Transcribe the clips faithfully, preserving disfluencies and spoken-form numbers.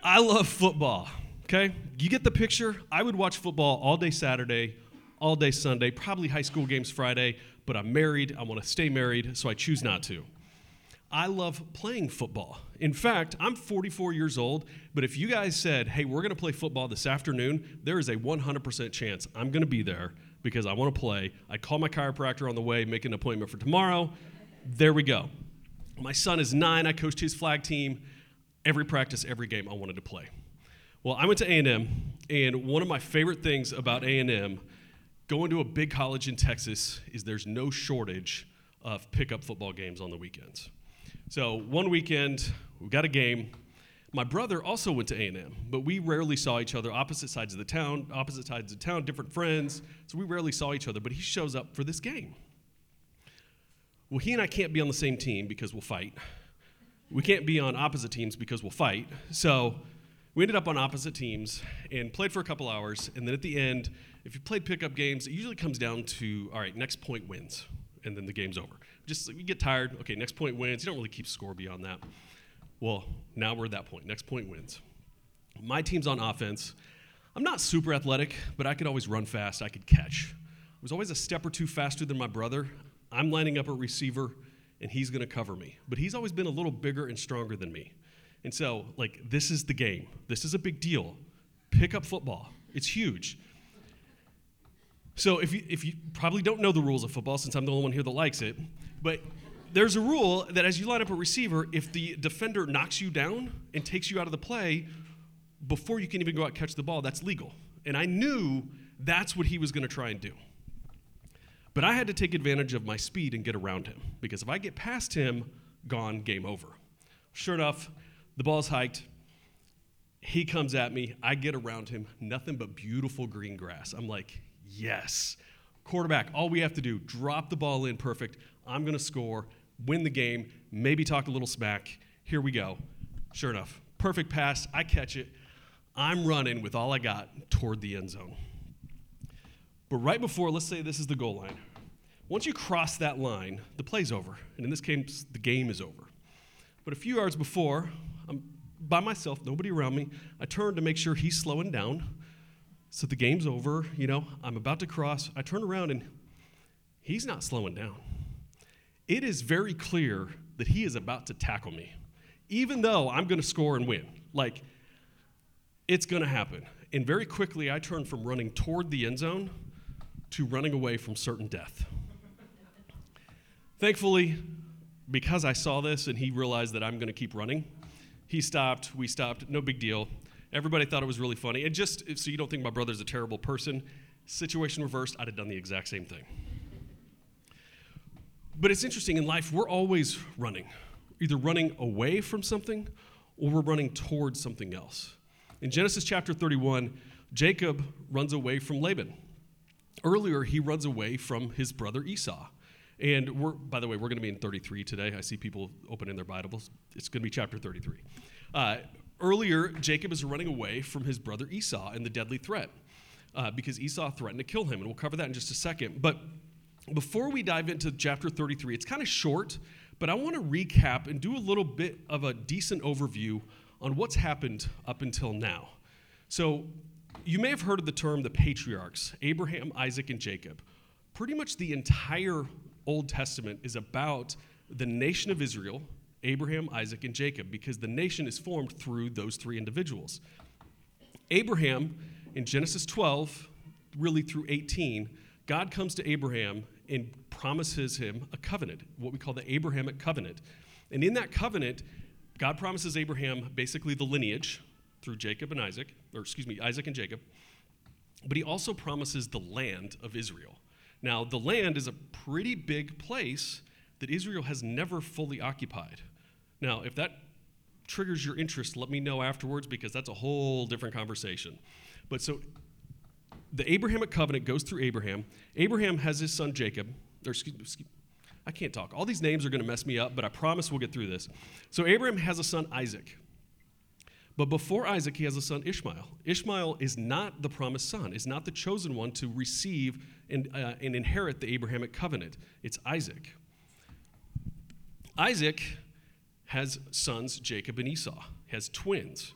I love football, okay? You get the picture? I would watch football all day Saturday, all day Sunday, probably high school games Friday, but I'm married, I want to stay married, so I choose not to. I love playing football. In fact, I'm forty-four years old, but if you guys said, hey, we're going to play football this afternoon, there is a one hundred percent chance I'm going to be there because I want to play. I'd call my chiropractor on the way, make an appointment for tomorrow. There we go. My son is nine. I coached his flag team. Every practice, every game, I wanted to play. Well, I went to A and M, and one of my favorite things about A and M, going to a big college in Texas, is there's no shortage of pickup football games on the weekends. So one weekend, we got a game. My brother also went to A and M, but we rarely saw each other, opposite sides of the town, opposite sides of town, different friends, so we rarely saw each other, but he shows up for this game. Well, he and I can't be on the same team because we'll fight. We can't be on opposite teams because we'll fight. So we ended up on opposite teams and played for a couple hours, and then at the end, if you played pickup games, it usually comes down to, all right, next point wins, and then the game's over. Just, we get tired, okay, next point wins. You don't really keep score beyond that. Well, now we're at that point. Next point wins. My team's on offense. I'm not super athletic, but I could always run fast. I could catch. I was always a step or two faster than my brother. I'm lining up a receiver, and he's going to cover me. But he's always been a little bigger and stronger than me. And so, like, this is the game. This is a big deal. Pick up football. It's huge. So if you, if you probably don't know the rules of football, since I'm the only one here that likes it, but there's a rule that as you line up a receiver, if the defender knocks you down and takes you out of the play before you can even go out and catch the ball, that's legal. And I knew that's what he was going to try and do. But I had to take advantage of my speed and get around him, because if I get past him, gone, game over. Sure enough, the ball's hiked. He comes at me. I get around him. Nothing but beautiful green grass. I'm like, yes. Quarterback, all we have to do, drop the ball in perfect. I'm going to score, win the game, maybe talk a little smack. Here we go. Sure enough, perfect pass. I catch it. I'm running with all I got toward the end zone. But right before, let's say this is the goal line. Once you cross that line, the play's over. And in this case, the game is over. But a few yards before, I'm by myself, nobody around me. I turn to make sure he's slowing down. So the game's over, you know, I'm about to cross. I turn around and he's not slowing down. It is very clear that he is about to tackle me, even though I'm going to score and win. Like, it's going to happen. And very quickly, I turn from running toward the end zone to running away from certain death. Thankfully, because I saw this and he realized that I'm going to keep running, he stopped, we stopped, no big deal. Everybody thought it was really funny. And just so you don't think my brother's a terrible person, situation reversed, I'd have done the exact same thing. But it's interesting, in life, we're always running, either running away from something or we're running towards something else. In Genesis chapter thirty-one, Jacob runs away from Laban. Earlier, he runs away from his brother Esau. And we're, by the way, we're going to be in thirty-three today. I see people opening their Bibles. It's going to be chapter thirty-three. Uh, earlier, Jacob is running away from his brother Esau and the deadly threat uh, because Esau threatened to kill him. And we'll cover that in just a second. But before we dive into chapter thirty-three, it's kind of short, but I want to recap and do a little bit of a decent overview on what's happened up until now. So you may have heard of the term the patriarchs, Abraham, Isaac, and Jacob. Pretty much the entire Old Testament is about the nation of Israel, Abraham, Isaac, and Jacob, because the nation is formed through those three individuals. Abraham, in Genesis twelve, really through eighteen, God comes to Abraham and promises him a covenant, what we call the Abrahamic covenant. And in that covenant, God promises Abraham basically the lineage through Jacob and Isaac, or excuse me, Isaac and Jacob, but he also promises the land of Israel. Now, the land is a pretty big place that Israel has never fully occupied. Now, if that triggers your interest, let me know afterwards, because that's a whole different conversation. But so the Abrahamic covenant goes through Abraham. Abraham has his son Jacob, or excuse me, excuse, I can't talk. All these names are going to mess me up, but I promise we'll get through this. So Abraham has a son Isaac. But before Isaac, he has a son Ishmael. Ishmael is not the promised son, is not the chosen one to receive and, uh, and inherit the Abrahamic covenant. It's Isaac. Isaac has sons Jacob and Esau, has twins.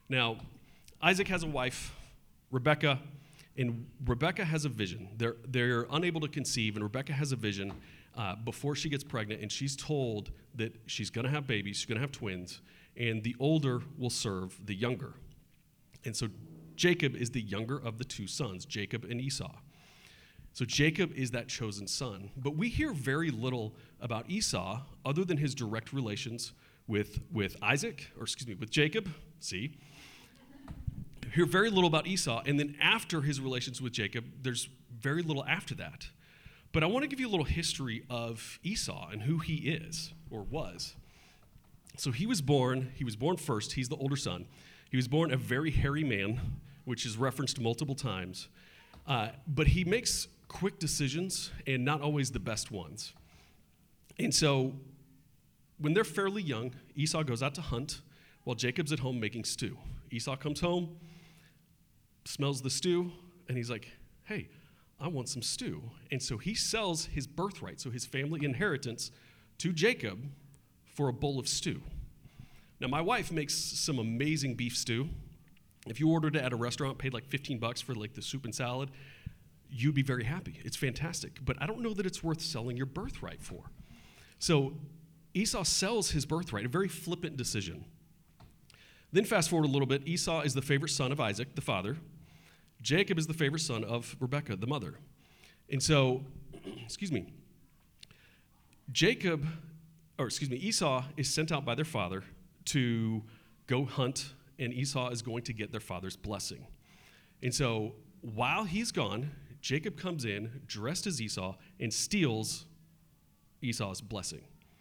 Now, Isaac has a wife, Rebekah, and Rebekah has a vision. They're, they're unable to conceive, and Rebekah has a vision uh, before she gets pregnant, and she's told that she's going to have babies, she's going to have twins, and the older will serve the younger. And so Jacob is the younger of the two sons, Jacob and Esau. So Jacob is that chosen son. But we hear very little about Esau other than his direct relations with, with Isaac, or excuse me, with Jacob, see? Hear very little about Esau, and then after his relations with Jacob, there's very little after that. But I want to give you a little history of Esau and who he is, or was. So he was born, he was born first, he's the older son. He was born a very hairy man, which is referenced multiple times. Uh, but he makes quick decisions and not always the best ones. And so when they're fairly young, Esau goes out to hunt while Jacob's at home making stew. Esau comes home, smells the stew, and he's like, hey, I want some stew. And so he sells his birthright, so his family inheritance, to Jacob for a bowl of stew. Now, my wife makes some amazing beef stew. If you ordered it at a restaurant, paid like fifteen bucks for like the soup and salad, you'd be very happy. It's fantastic. But I don't know that it's worth selling your birthright for. So Esau sells his birthright, a very flippant decision. Then fast forward a little bit, Esau is the favorite son of Isaac, the father. Jacob is the favorite son of Rebekah, the mother. And so, excuse me, Jacob, or excuse me, Esau is sent out by their father to go hunt, and Esau is going to get their father's blessing. And so while he's gone, Jacob comes in dressed as Esau and steals Esau's blessing.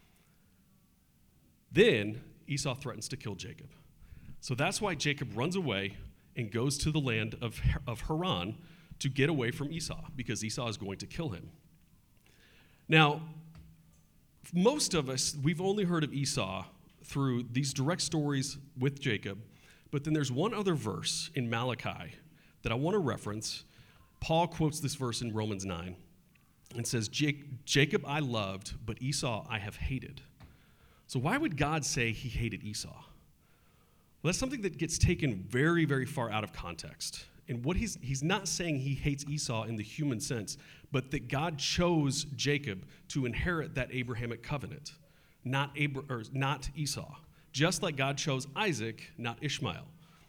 Then Esau threatens to kill Jacob. So that's why Jacob runs away and goes to the land of, of Haran to get away from Esau, because Esau is going to kill him. Now, most of us, we've only heard of Esau through these direct stories with Jacob, but then there's one other verse in Malachi that I want to reference. Paul quotes this verse in Romans nine and says, Jacob I loved, but Esau I have hated. So why would God say he hated Esau? Well, that's something that gets taken very, very far out of context. And what he's he's not saying he hates Esau in the human sense, but that God chose Jacob to inherit that Abrahamic covenant, not Abra- or not Esau. Just like God chose Isaac, not Ishmael.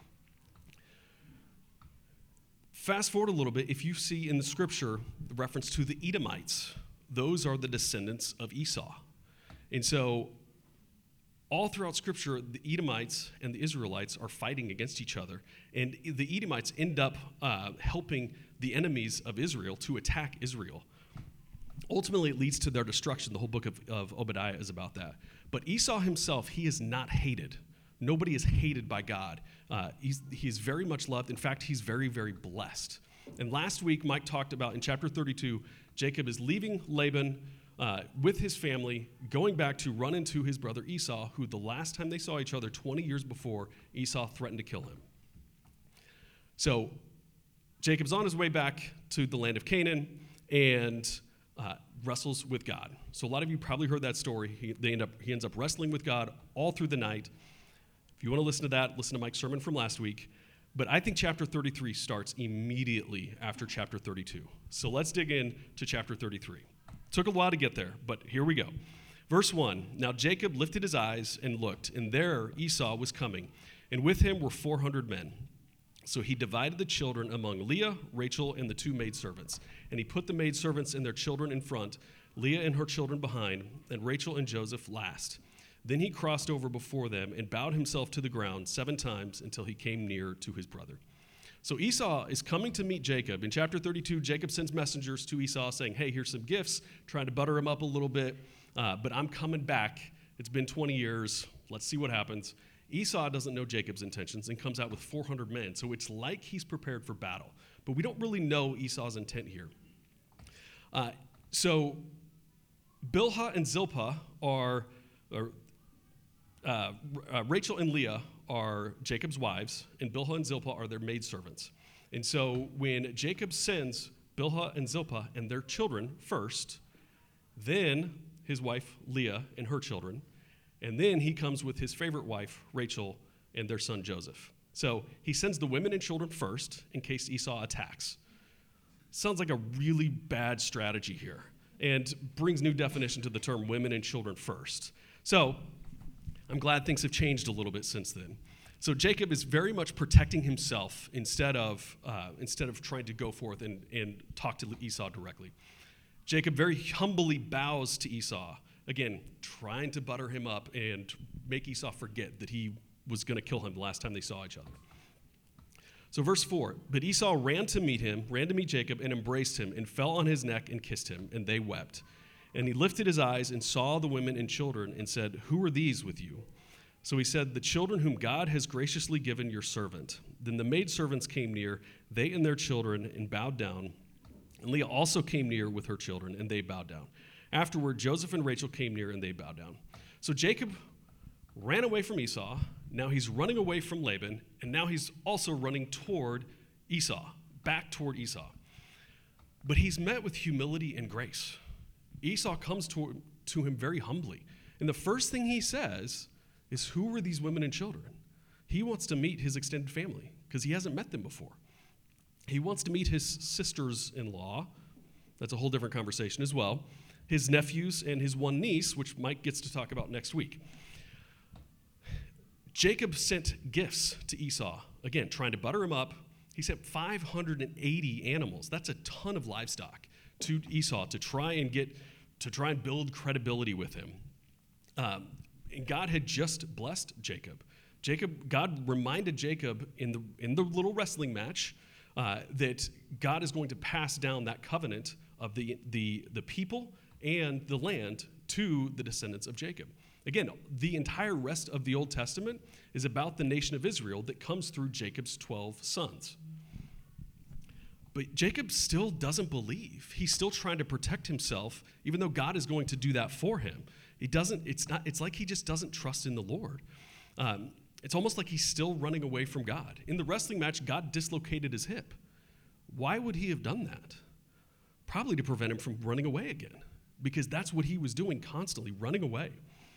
Fast forward a little bit, if you see in the scripture the reference to the Edomites, those are the descendants of Esau. And so all throughout Scripture, the Edomites and the Israelites are fighting against each other. And the Edomites end up uh, helping the enemies of Israel to attack Israel. Ultimately, it leads to their destruction. The whole book of, of Obadiah is about that. But Esau himself, he is not hated. Nobody is hated by God. Uh, he's, he's very much loved. In fact, he's very, very blessed. And last week, Mike talked about in chapter thirty-two, Jacob is leaving Laban Uh, with his family, going back to run into his brother Esau, who the last time they saw each other twenty years before, Esau threatened to kill him. So Jacob's on his way back to the land of Canaan and uh, wrestles with God. So a lot of you probably heard that story. He, they end up, he ends up wrestling with God all through the night. If you want to listen to that, listen to Mike's sermon from last week. But I think chapter thirty-three starts immediately after chapter thirty-two. So let's dig in to chapter thirty-three. Took a while to get there, but here we go. Verse one, now Jacob lifted his eyes and looked, and there Esau was coming, and with him were four hundred men. So he divided the children among Leah, Rachel, and the two maidservants. And he put the maidservants and their children in front, Leah and her children behind, and Rachel and Joseph last. Then he crossed over before them and bowed himself to the ground seven times until he came near to his brother. So Esau is coming to meet Jacob. In chapter thirty-two, Jacob sends messengers to Esau saying, hey, here's some gifts, trying to butter him up a little bit, uh, but I'm coming back. It's been twenty years. Let's see what happens. Esau doesn't know Jacob's intentions and comes out with four hundred men, so it's like he's prepared for battle. But we don't really know Esau's intent here. Uh, so Bilhah and Zilpah are, are uh, uh, Rachel and Leah are Jacob's wives, and Bilhah and Zilpah are their maidservants. And so when Jacob sends Bilhah and Zilpah and their children first, then his wife Leah and her children, and then he comes with his favorite wife, Rachel, and their son Joseph. So he sends the women and children first in case Esau attacks. Sounds like a really bad strategy here and brings new definition to the term women and children first. So I'm glad things have changed a little bit since then. So Jacob is very much protecting himself instead of uh, instead of trying to go forth and, and talk to Esau directly. Jacob very humbly bows to Esau, again, trying to butter him up and make Esau forget that he was going to kill him the last time they saw each other. So verse four, but Esau ran to meet him, ran to meet Jacob, and embraced him, and fell on his neck and kissed him, and they wept. And he lifted his eyes and saw the women and children, and said, who are these with you? So he said, the children whom God has graciously given your servant. Then the maidservants came near, they and their children, and bowed down. And Leah also came near with her children, and they bowed down. Afterward, Joseph and Rachel came near, and they bowed down. So Jacob ran away from Esau. Now he's running away from Laban, and now he's also running toward Esau, back toward Esau. But he's met with humility and grace. Esau comes to, to him very humbly. And the first thing he says is, who are these women and children? He wants to meet his extended family because he hasn't met them before. He wants to meet his sisters-in-law. That's a whole different conversation as well. His nephews and his one niece, which Mike gets to talk about next week. Jacob sent gifts to Esau, again, trying to butter him up. He sent five hundred eighty animals. That's a ton of livestock to Esau to try and get, to try and build credibility with him. Um, and God had just blessed Jacob. Jacob, God reminded Jacob in the in the little wrestling match uh, that God is going to pass down that covenant of the the the people and the land to the descendants of Jacob. Again, the entire rest of the Old Testament is about the nation of Israel that comes through Jacob's twelve sons. But Jacob still doesn't believe. He's still trying to protect himself, even though God is going to do that for him. He doesn't, it's not, it's like he just doesn't trust in the Lord. Um, it's almost like he's still running away from God. In the wrestling match, God dislocated his hip. Why would he have done that? Probably to prevent him from running away again, because that's what he was doing constantly, running away.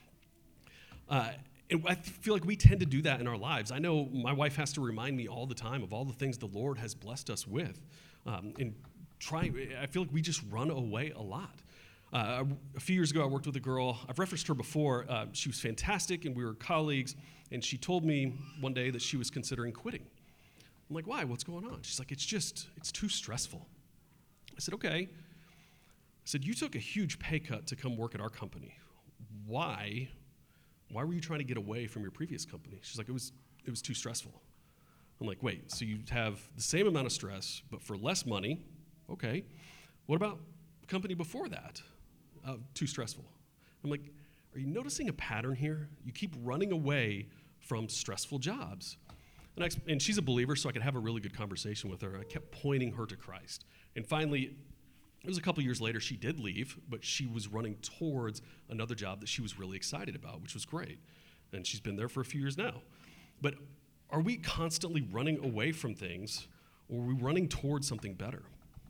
Uh, and I feel like we tend to do that in our lives. I know my wife has to remind me all the time of all the things the Lord has blessed us with. Um, and try, I feel like we just run away a lot. Uh, a few years ago, I worked with a girl. I've referenced her before. Uh, she was fantastic, and we were colleagues. And she told me one day that she was considering quitting. I'm like, why? What's going on? She's like, it's just, it's too stressful. I said, okay. I said, you took a huge pay cut to come work at our company. Why? Why were you trying to get away from your previous company? She's like, it was, it was too stressful. I'm like, wait, so you have the same amount of stress, but for less money? Okay. What about the company before that? Uh, too stressful. I'm like, are you noticing a pattern here? You keep running away from stressful jobs. And, I, and she's a believer, so I could have a really good conversation with her. I kept pointing her to Christ. And finally, it was a couple years later, she did leave, but she was running towards another job that she was really excited about, which was great. And she's been there for a few years now. But are we constantly running away from things, or are we running towards something better?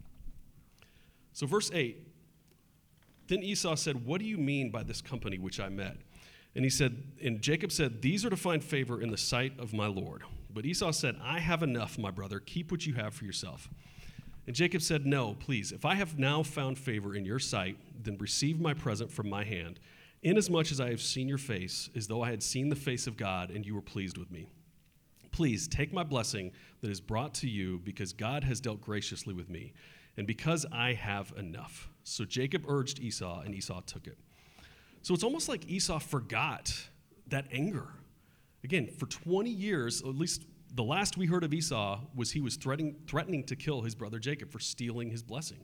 So verse eight, then Esau said, what do you mean by this company which I met? And he said, and Jacob said, these are to find favor in the sight of my Lord. But Esau said, I have enough, my brother. Keep what you have for yourself. And Jacob said, no, please, if I have now found favor in your sight, then receive my present from my hand, inasmuch as I have seen your face, as though I had seen the face of God, and you were pleased with me. Please take my blessing that is brought to you, because God has dealt graciously with me, and because I have enough. So Jacob urged Esau, and Esau took it. So it's almost like Esau forgot that anger. Again, for twenty years, at least the last we heard of Esau was he was threatening, threatening to kill his brother Jacob for stealing his blessing.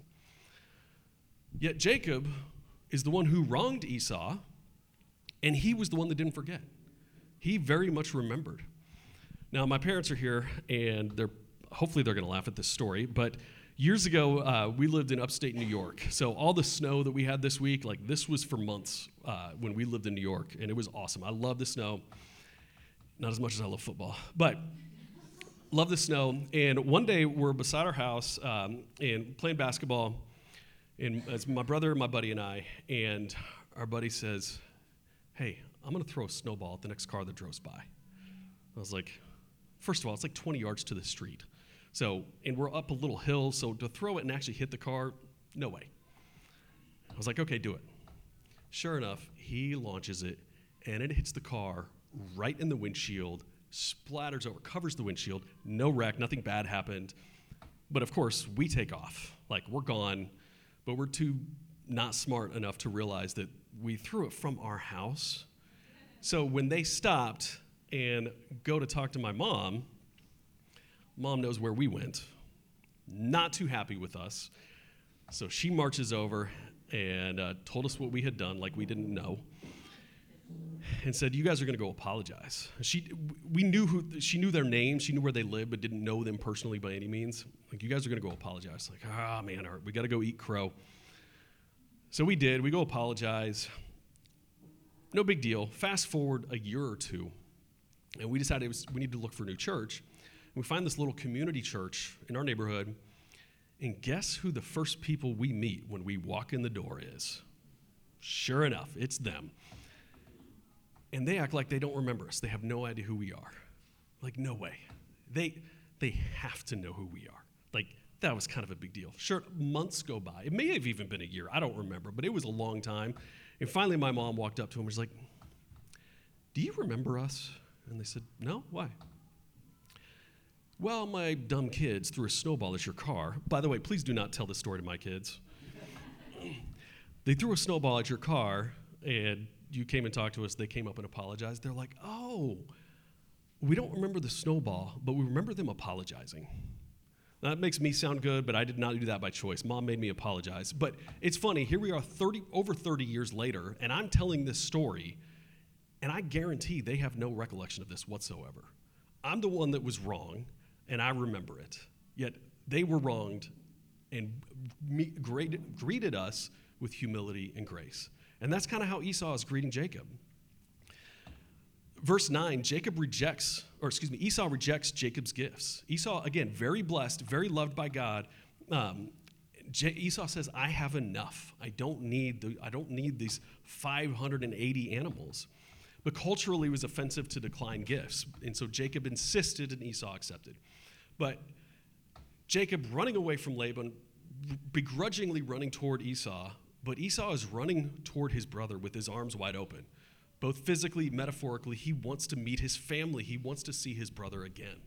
Yet Jacob is the one who wronged Esau, and he was the one that didn't forget. He very much remembered. Now, my parents are here, and they're hopefully they're going to laugh at this story, but years ago, uh, we lived in upstate New York. So all the snow that we had this week, like this was for months uh, when we lived in New York, and it was awesome. I love the snow, not as much as I love football, but love the snow. And one day, we're beside our house um, and playing basketball, and it's my brother, my buddy, and I, and our buddy says, hey, I'm going to throw a snowball at the next car that drives by. I was like, First of all, it's like twenty yards to the street. So, and we're up a little hill, so to throw it and actually hit the car, no way. I was like, okay, do it. Sure enough, he launches it, and it hits the car right in the windshield, splatters over, covers the windshield, no wreck, nothing bad happened. But of course, we take off. Like, we're gone, but we're too not smart enough to realize that we threw it from our house. So when they stopped and go to talk to my mom, Mom knows where we went. Not too happy with us. So she marches over and uh, told us what we had done, like we didn't know, and said, "You guys are going to go apologize." She, we knew who, she knew their names, she knew where they lived, but didn't know them personally by any means. Like, "You guys are going to go apologize." Like, ah, oh, man, all right, we got to go eat crow. So we did. We go apologize. No big deal. Fast forward a year or two, and we decided it was, we need to look for a new church. And we find this little community church in our neighborhood, and guess who the first people we meet when we walk in the door is? Sure enough, it's them. And they act like they don't remember us. They have no idea who we are. Like, no way. They they have to know who we are. Like, that was kind of a big deal. Sure, months go by. It may have even been a year. I don't remember, but it was a long time. And finally, my mom walked up to him and was like, "Do you remember us?" And they said, "No, why?" "Well, my dumb kids threw a snowball at your car." By the way, please do not tell this story to my kids. "They threw a snowball at your car, and you came and talked to us." They came up and apologized. They're like, "Oh, we don't remember the snowball, but we remember them apologizing." That makes me sound good, but I did not do that by choice. Mom made me apologize. But it's funny, here we are thirty, over thirty years later, and I'm telling this story, and I guarantee they have no recollection of this whatsoever. I'm the one that was wrong, and I remember it. Yet they were wronged and me, great, greeted us with humility and grace. And that's kind of how Esau is greeting Jacob. Verse nine, Jacob rejects, or excuse me, Esau rejects Jacob's gifts. Esau, again, very blessed, very loved by God. Um, J- Esau says, "I have enough. I don't need the, I don't need these five hundred eighty animals." But culturally, it was offensive to decline gifts, and so Jacob insisted, and Esau accepted. But Jacob running away from Laban, begrudgingly running toward Esau, but Esau is running toward his brother with his arms wide open. Both physically, metaphorically, he wants to meet his family. He wants to see his brother again.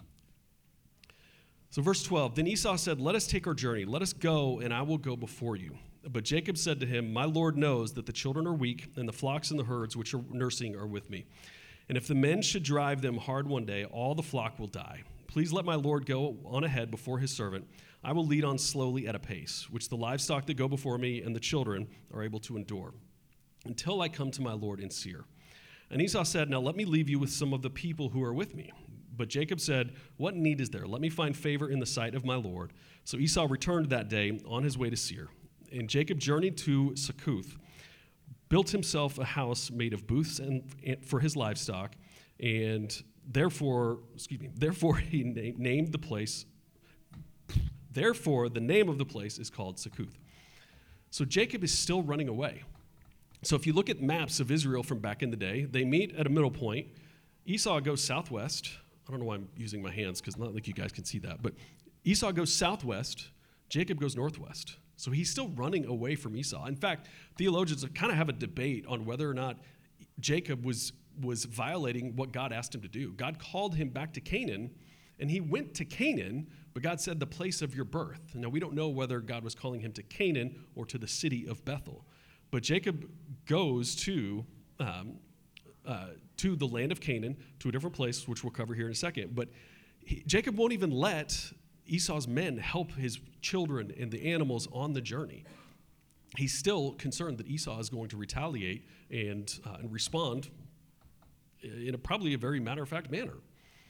So verse twelve, "Then Esau said, 'Let us take our journey. Let us go, and I will go before you.' But Jacob said to him, 'My Lord knows that the children are weak, and the flocks and the herds which are nursing are with me. And if the men should drive them hard one day, all the flock will die. Please let my Lord go on ahead before his servant. I will lead on slowly at a pace, which the livestock that go before me and the children are able to endure, until I come to my Lord in Seir.' And Esau said, 'Now let me leave you with some of the people who are with me.' But Jacob said, 'What need is there? Let me find favor in the sight of my Lord.' So Esau returned that day on his way to Seir. And Jacob journeyed to Succoth, built himself a house made of booths and, and for his livestock, and therefore, excuse me, therefore he na- named the place, therefore the name of the place is called Succoth." So Jacob is still running away. So if you look at maps of Israel from back in the day, they meet at a middle point. Esau goes southwest. I don't know why I'm using my hands because not like you guys can see that, but Esau goes southwest, Jacob goes northwest. So he's still running away from Esau. In fact, theologians kind of have a debate on whether or not Jacob was, was violating what God asked him to do. God called him back to Canaan, and he went to Canaan, but God said, "The place of your birth." Now, we don't know whether God was calling him to Canaan or to the city of Bethel. But Jacob goes to um, uh, to the land of Canaan, to a different place, which we'll cover here in a second. But he, Jacob won't even let Esau's men help his children and the animals on the journey. He's still concerned that Esau is going to retaliate and, uh, and respond in a, probably a very matter-of-fact manner.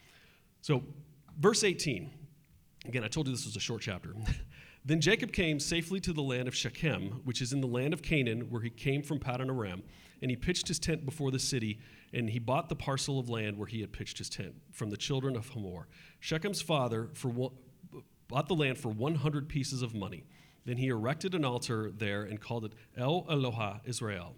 So, verse eighteen. Again, I told you this was a short chapter. "Then Jacob came safely to the land of Shechem, which is in the land of Canaan, where he came from Paddan Aram, and he pitched his tent before the city, and he bought the parcel of land where he had pitched his tent from the children of Hamor. Shechem's father for one, bought the land for one hundred pieces of money. Then he erected an altar there and called it El Eloha Israel."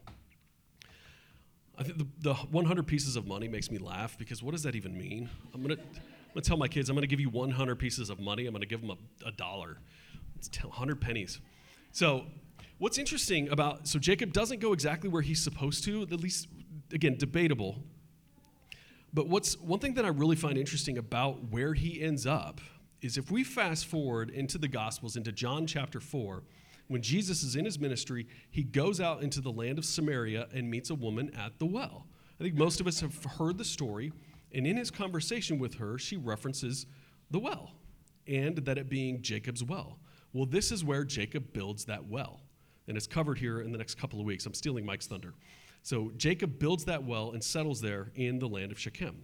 I think the, the one hundred pieces of money makes me laugh because what does that even mean? I'm gonna I'm going to tell my kids, I'm going to give you one hundred pieces of money. I'm going to give them a, a dollar. It's one hundred pennies. So what's interesting about, so Jacob doesn't go exactly where he's supposed to, at least, again, debatable. But what's one thing that I really find interesting about where he ends up is if we fast forward into the Gospels, into John chapter four, when Jesus is in his ministry, he goes out into the land of Samaria and meets a woman at the well. I think most of us have heard the story, and in his conversation with her, she references the well, and that it being Jacob's well. Well, this is where Jacob builds that well, and it's covered here in the next couple of weeks. I'm stealing Mike's thunder. So Jacob builds that well and settles there in the land of Shechem.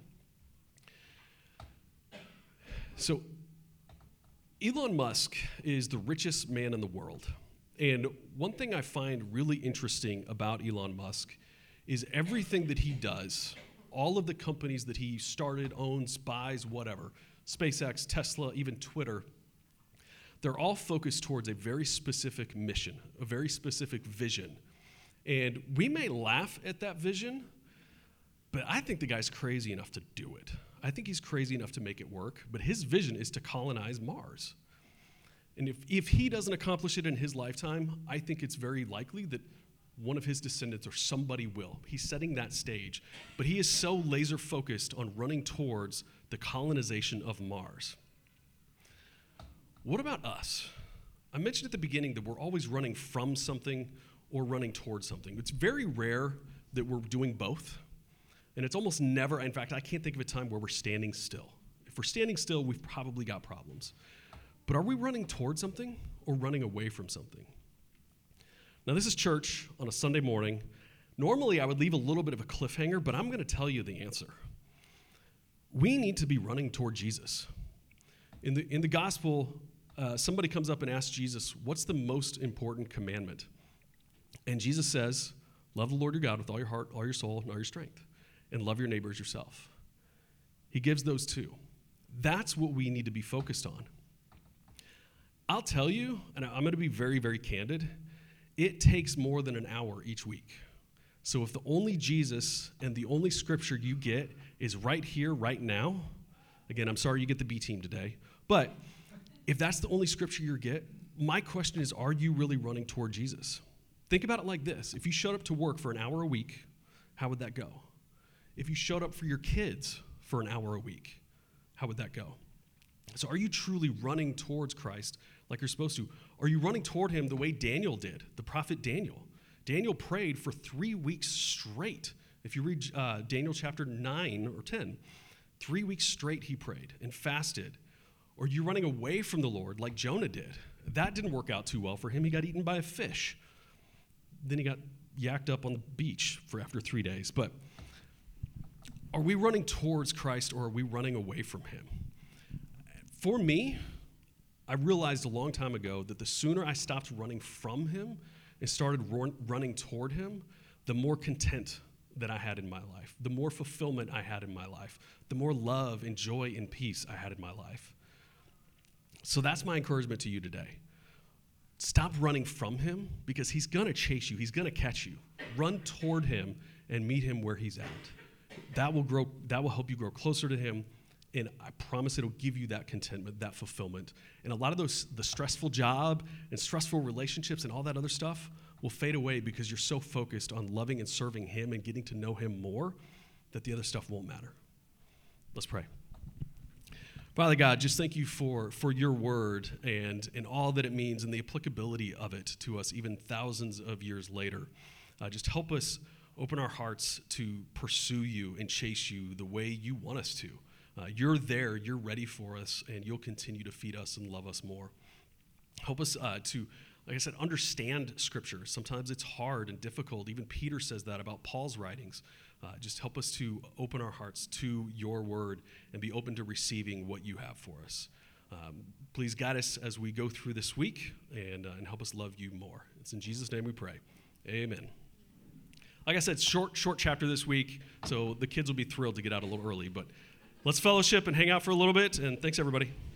So Elon Musk is the richest man in the world. And one thing I find really interesting about Elon Musk is everything that he does, all of the companies that he started, owns, buys, whatever, SpaceX, Tesla, even Twitter, they're all focused towards a very specific mission, a very specific vision. And we may laugh at that vision, but I think the guy's crazy enough to do it. I think he's crazy enough to make it work, but his vision is to colonize Mars. And if, if he doesn't accomplish it in his lifetime, I think it's very likely that one of his descendants or somebody will. He's setting that stage, but he is so laser focused on running towards the colonization of Mars. What about us? I mentioned at the beginning that we're always running from something or running towards something. It's very rare that we're doing both, and it's almost never, in fact, I can't think of a time where we're standing still. If we're standing still, we've probably got problems. But are we running towards something or running away from something? Now, this is church on a Sunday morning. Normally, I would leave a little bit of a cliffhanger, but I'm going to tell you the answer. We need to be running toward Jesus. In the, in the gospel, uh, somebody comes up and asks Jesus, what's the most important commandment? And Jesus says, love the Lord your God with all your heart, all your soul, and all your strength, and love your neighbor as yourself. He gives those two. That's what we need to be focused on. I'll tell you, and I'm going to be very, very candid, it takes more than an hour each week. So if the only Jesus and the only scripture you get is right here, right now, again, I'm sorry you get the B team today, but if that's the only scripture you get, my question is, are you really running toward Jesus? Think about it like this. If you showed up to work for an hour a week, how would that go? If you showed up for your kids for an hour a week, how would that go? So are you truly running towards Christ like you're supposed to? Are you running toward him the way Daniel did, the prophet Daniel? Daniel prayed for three weeks straight. If you read uh, Daniel chapter nine or ten, three weeks straight he prayed and fasted. Or are you running away from the Lord like Jonah did? That didn't work out too well for him. He got eaten by a fish. Then he got yacked up on the beach for after three days. But are we running towards Christ or are we running away from him? For me, I realized a long time ago that the sooner I stopped running from him and started run, running toward him, the more content that I had in my life, the more fulfillment I had in my life, the more love and joy and peace I had in my life. So that's my encouragement to you today. Stop running from him because he's going to chase you. He's going to catch you. Run toward him and meet him where he's at. That will grow. That will help you grow closer to him, and I promise it'll give you that contentment, that fulfillment. And a lot of those, the stressful job and stressful relationships and all that other stuff will fade away because you're so focused on loving and serving him and getting to know him more that the other stuff won't matter. Let's pray. Father God, just thank you for, for your word and, and all that it means and the applicability of it to us even thousands of years later. Uh, just help us open our hearts to pursue you and chase you the way you want us to. Uh, you're there, you're ready for us, and you'll continue to feed us and love us more. Help us uh, to, like I said, understand Scripture. Sometimes it's hard and difficult. Even Peter says that about Paul's writings. Uh, just help us to open our hearts to your word and be open to receiving what you have for us. Um, please guide us as we go through this week and, uh, and help us love you more. It's in Jesus' name we pray. Amen. Like I said, short, short chapter this week, so the kids will be thrilled to get out a little early, but let's fellowship and hang out for a little bit, and thanks, everybody.